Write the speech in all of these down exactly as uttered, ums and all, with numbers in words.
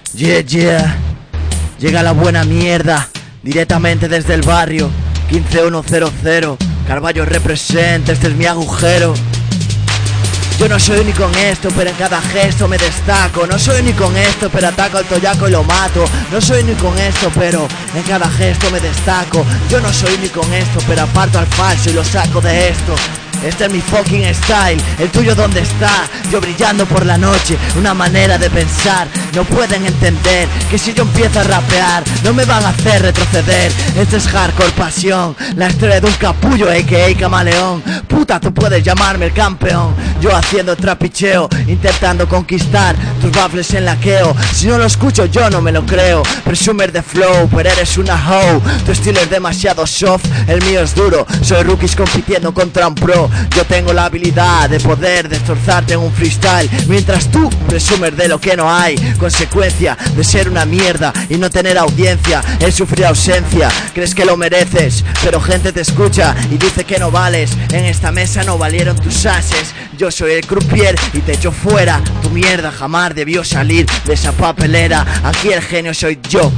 Yeah, yeah. Llega la buena mierda, directamente desde el barrio quince mil cero. Carballo representa, este es mi agujero. Yo no soy único en esto, pero en cada gesto me destaco. No soy único en esto, pero ataco al toyaco y lo mato. No soy único en esto, pero en cada gesto me destaco. Yo no soy único en esto, pero aparto al falso y lo saco de esto. Este es mi fucking style, el tuyo ¿dónde está? Yo brillando por la noche, una manera de pensar. No pueden entender que si yo empiezo a rapear no me van a hacer retroceder. Este es hardcore pasión, la historia de un capullo a k a camaleón. Puta, tú puedes llamarme el campeón. Yo haciendo trapicheo, intentando conquistar tus baffles en laqueo. Si no lo escucho yo no me lo creo. Presumer de flow, pero eres una hoe. Tu estilo es demasiado soft, el mío es duro. Soy rookies compitiendo contra un pro. Yo tengo la habilidad de poder destrozarte en un freestyle, mientras tú presumes de lo que no hay. Consecuencia de ser una mierda y no tener audiencia, el sufrir ausencia. Crees que lo mereces, pero gente te escucha y dice que no vales. En esta mesa no valieron tus ases. Yo soy el croupier y te echo fuera. Tu mierda jamás debió salir de esa papelera. Aquí el genio soy yo.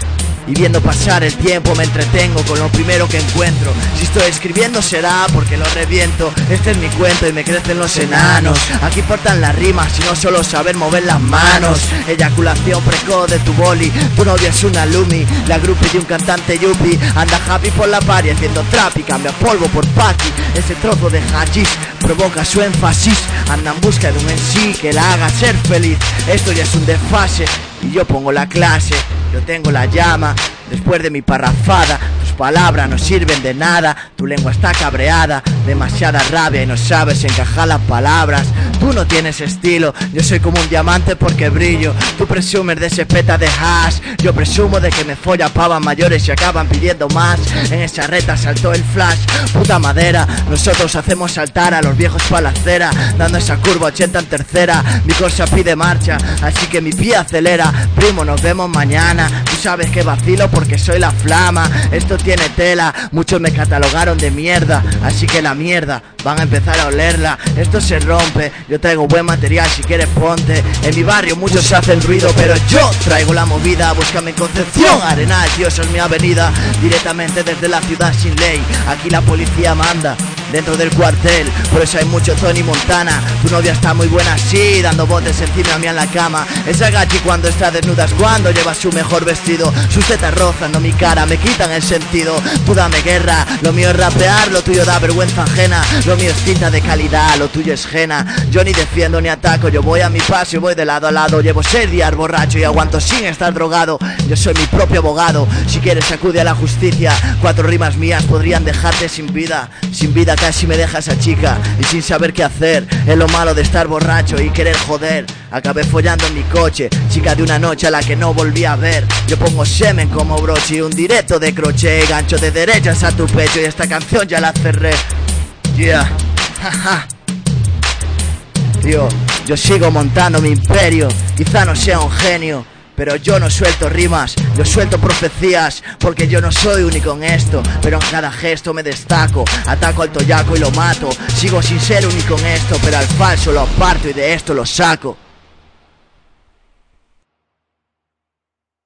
Y viendo pasar el tiempo me entretengo con lo primero que encuentro. Si estoy escribiendo será porque lo reviento. Este es mi cuento y me crecen los enanos. Aquí importan las rimas y no solo saber mover las manos. Eyaculación precoz de tu boli. Tu novia es una lumi, la groupie de un cantante yuppie. Anda happy por la party haciendo trap y cambia polvo por paki. Ese trozo de hachís provoca su énfasis. Anda en busca de un en sí que la haga ser feliz. Esto ya es un desfase y yo pongo la clase. Yo tengo la llama, después de mi parrafada. Tus palabras no sirven de nada. Tu lengua está cabreada, demasiada rabia y no sabes encajar las palabras. Tú no tienes estilo, yo soy como un diamante porque brillo. Tú presumes de ese peta de hash. Yo presumo de que me folla pavas mayores y acaban pidiendo más. En esa reta saltó el flash, puta madera. Nosotros hacemos saltar a los viejos pa' la acera, dando esa curva ochenta en tercera. Mi cosa pide marcha, así que mi pie acelera. Primo, nos vemos mañana. Tú sabes que vacilo porque soy la flama. Esto tiene tela, muchos me catalogaron de mierda, así que la mierda van a empezar a olerla. Esto se rompe, yo traigo buen material, si quieres ponte. En mi barrio muchos hacen ruido, pero yo traigo la movida. Búscame en Concepción, Arenal, tío, esa es mi avenida. Directamente desde la ciudad sin ley, aquí la policía manda dentro del cuartel, por eso hay mucho Tony Montana. Tu novia está muy buena así, dando botes encima a mí en la cama. Esa gachi cuando está desnuda es cuando lleva su mejor vestido. Sus tetas rozando mi cara, me quitan el sentido. Tú dame guerra, lo mío es rapear, lo tuyo da vergüenza ajena. Lo mío es tinta de calidad, lo tuyo es jena. Yo ni defiendo ni ataco, yo voy a mi paso y voy de lado a lado. Llevo seis días borracho y aguanto sin estar drogado. Yo soy mi propio abogado, si quieres acude a la justicia. Cuatro rimas mías podrían dejarte sin vida. Sin vida casi me deja esa chica y sin saber qué hacer. Es lo malo de estar borracho y querer joder. Acabé follando en mi coche, chica de una noche a la que no volví a ver. Yo pongo semen como broche y un directo de crochet. Gancho de derechas a tu pecho y esta canción ya la cerré. Yeah, jaja. Tío, yo sigo montando mi imperio. Quizá no sea un genio, pero yo no suelto rimas, yo suelto profecías. Porque yo no soy único en esto, pero en cada gesto me destaco. Ataco al toyaco y lo mato. Sigo sin ser único en esto, pero al falso lo aparto y de esto lo saco.